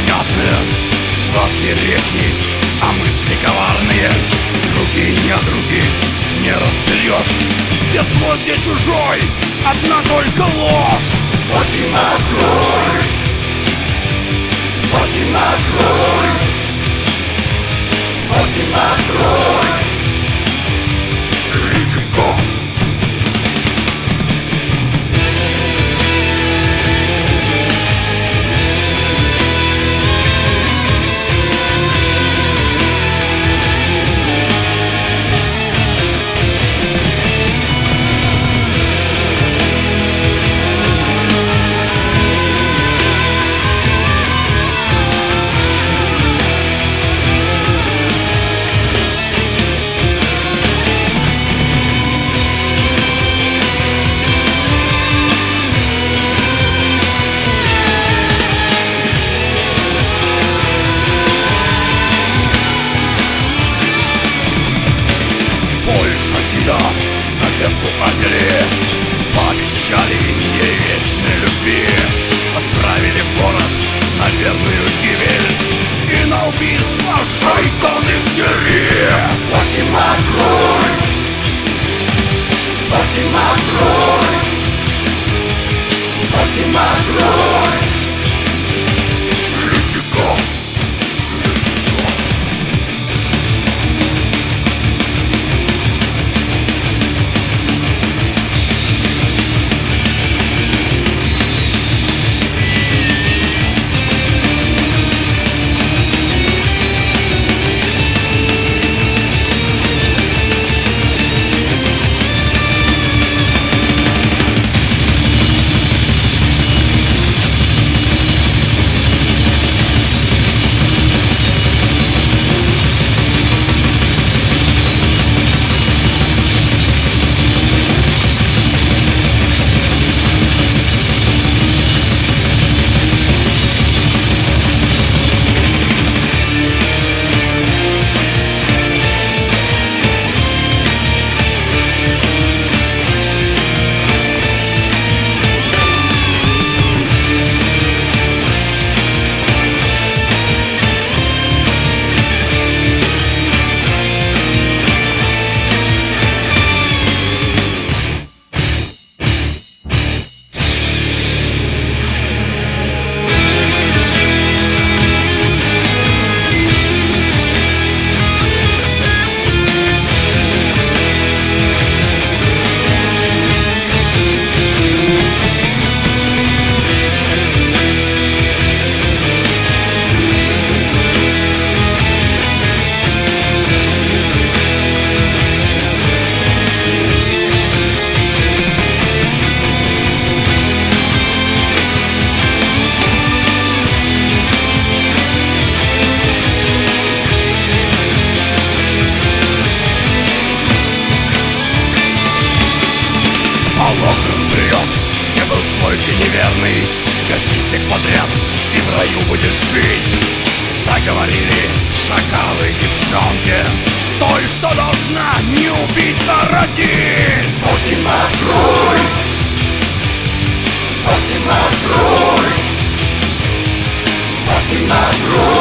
непонятные сладкие речи, а мысли коварные. Руки не от руки не разберешь, где свой, где чужой, одна только ложь. Фатима, открой! Фатима, открой! Фатима, открой! Личико! Пообещали мне вечной любви, отправили в город на верную гибель и на убийство шайтанных деревьев. Фатима, открой! Фатима, открой! Фатима, открой! Личико! Не был свой, ты неверный, гаси всех подряд, и в раю будешь жить. Так говорили шакалы девчонки, той, что должна не убить, а родить. Фатима, открой! Фатима, открой! Фатима, открой!